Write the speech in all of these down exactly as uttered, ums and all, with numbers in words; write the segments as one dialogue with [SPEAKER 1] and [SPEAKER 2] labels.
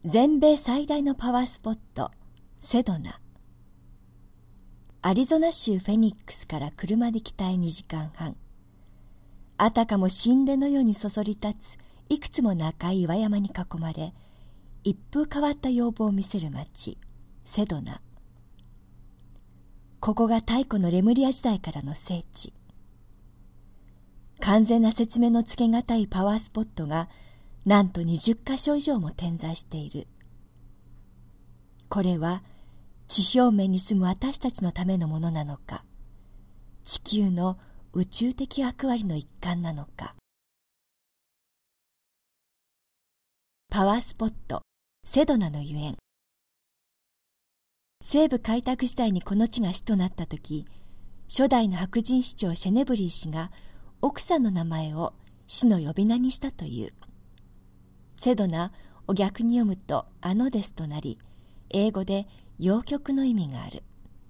[SPEAKER 1] 全米最大のパワースポット、セドナ。アリゾナ州フェニックスから車で北へにじかんはん。あたかも神殿のようにそそり立ついくつもの赤い岩山に囲まれ、一風変わった容貌を見せる町、セドナ。ここが太古のレムリア時代からの聖地。完全な説明のつけがたいパワースポットがなんとにじゅっかしょ以上も点在している。これは地表面に住む私たちのためのものなのか、地球の宇宙的役割の一環なのか。パワースポット、セドナのゆえん。西部開拓時代にこの地が市となったとき、初代の白人市長シェネブリー氏が奥さんの名前を市の呼び名にしたという。セドナを逆に読むとアノデスとなり、英語で陽極の意味がある。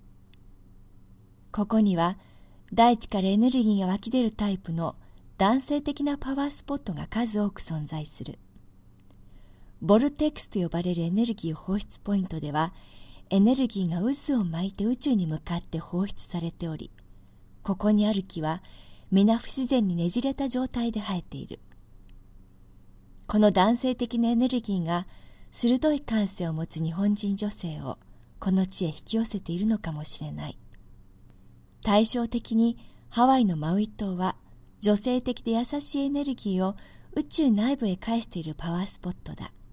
[SPEAKER 1] ここには大地からエネルギーが湧き出るタイプの男性的なパワースポットが数多く存在する。ボルテックスと呼ばれるエネルギー放出ポイントでは、エネルギーが渦を巻いて宇宙に向かって放出されており、ここにある木は皆不自然にねじれた状態で生えている。この男性的なエネルギーが鋭い感性を持つ日本人女性をこの地へ引き寄せているのかもしれない。対照的にハワイのマウイ島は女性的で優しいエネルギーを宇宙内部へ返しているパワースポットだ。